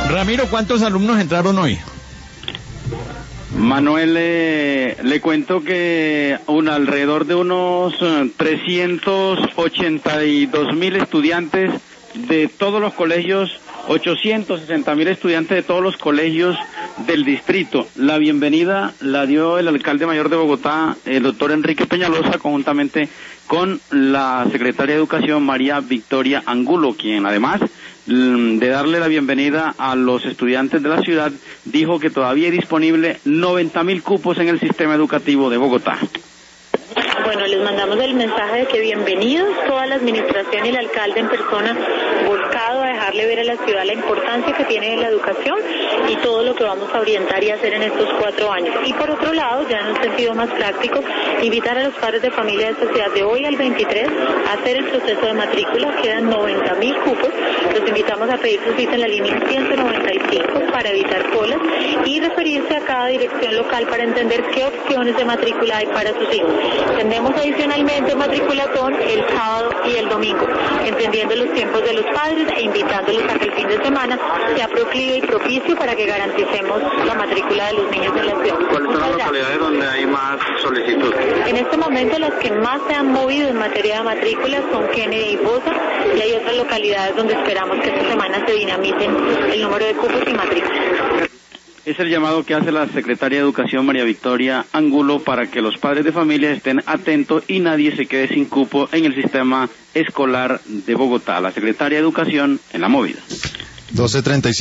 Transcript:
Ramiro, ¿cuántos alumnos entraron hoy? Manuel, le cuento que alrededor de unos 382.000 estudiantes de todos los colegios, 860.000 estudiantes de todos los colegios del distrito. La bienvenida la dio el alcalde mayor de Bogotá, el doctor Enrique Peñalosa, conjuntamente con la secretaria de Educación, María Victoria Angulo, quien además de darle la bienvenida a los estudiantes de la ciudad, dijo que todavía hay disponible 90.000 cupos en el sistema educativo de Bogotá. Bueno, les mandamos el mensaje de que bienvenidos, toda la administración y el alcalde en persona volcado a dejarle ver a la ciudad la importancia que tiene la educación y todo lo que vamos a orientar y hacer en estos 4 años. Y por otro lado, ya en un sentido más práctico, invitar a los padres de familia de esta ciudad de hoy al 23 a hacer el proceso de matrícula. Quedan 90.000 cupos. Los invitamos a pedir su cita en la línea 195 para evitar colas y referirse a cada dirección local para entender qué opciones de matrícula hay para sus hijos. Tenemos adicionalmente matriculatón el sábado y el domingo, entendiendo los tiempos de los padres e invitándolos a que el fin de semana sea proclive y propicio para que garanticemos la matrícula de los niños en la ciudad. ¿Cuáles son las localidades donde hay más solicitud? En este momento las que más se han movido en materia de matrícula son Kennedy y Bosa, y hay otras localidades donde esperamos que esta semana se dinamiten el número de cupos y matrículas. Es el llamado que hace la secretaria de Educación, María Victoria Angulo, para que los padres de familia estén atentos y nadie se quede sin cupo en el sistema escolar de Bogotá. La secretaria de Educación en la movida. 12:35.